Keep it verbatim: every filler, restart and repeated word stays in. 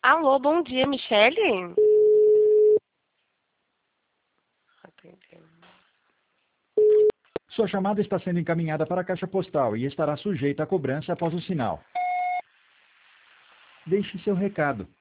Alô, bom dia, Michele? Sua chamada está sendo encaminhada para a caixa postal e estará sujeita a cobrança após o sinal. Deixe seu recado.